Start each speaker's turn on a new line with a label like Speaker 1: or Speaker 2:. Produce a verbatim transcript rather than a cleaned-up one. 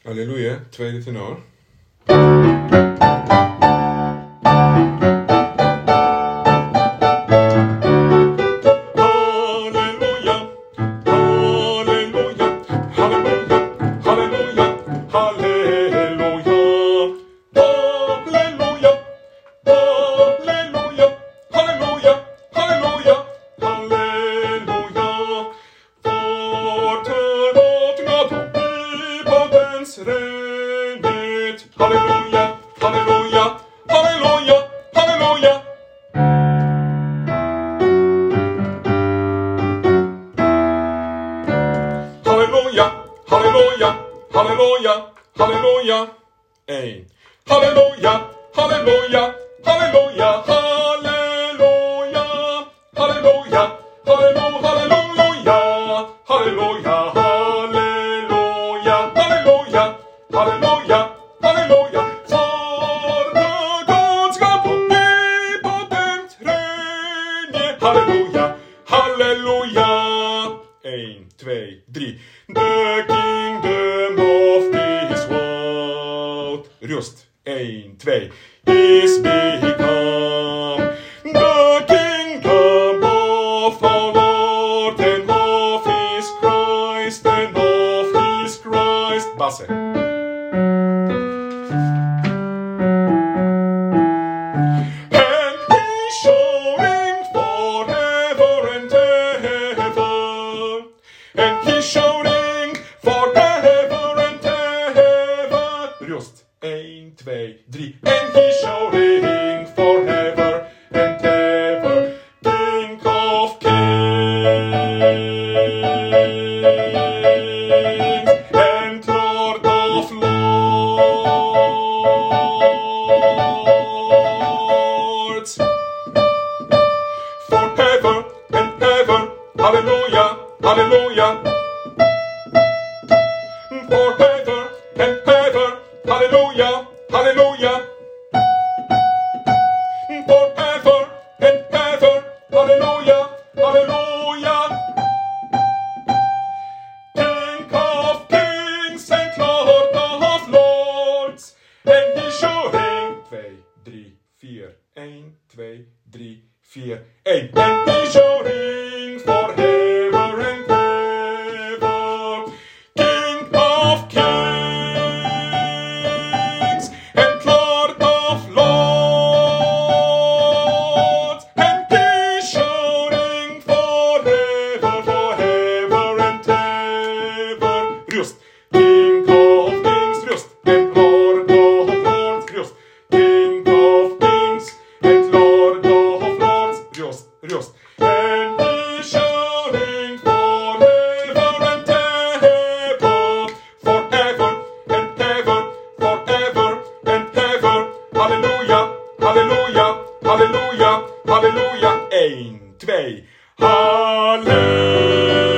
Speaker 1: Halleluja, tweede tenor. Halleluja, halleluja, halleluja, halleluja. Halleluja, halleluja, halleluja, halleluja. Eén. Halleluja, halleluja, halleluja, halleluja. Halleluja, halleluja, halleluja, halleluja, halleluja, halleluja, halleluja. Halleluja, voor de Godschap omnipotent regne. Halleluja, halleluja. Eén, twee, drie. The kingdom of this world. Rust. Eén, twee. Is become the kingdom of our Lord and of his Christ and of his Christ. Basse. Shouting forever and ever. Rust. Eén, twee, drie. And he's shouting forever and ever. King of kings and Lord of lords. Forever and ever. Hallelujah, hallelujah. Forever and ever, hallelujah, hallelujah. Forever and ever, hallelujah, hallelujah. King of kings and Lord of lords. En he's shouting. Twee, drie, vier. Eén, twee, drie, vier. Eén. En he's shouting forever and ever. Rust. King of kings, rust, and Lord of lords, rust. King of kings and Lord of lords, rust, rust. And he's shouting forever and ever, forever and ever, forever and ever. Halleluja, halleluja, halleluja, halleluja. Eén, twee, halleluja.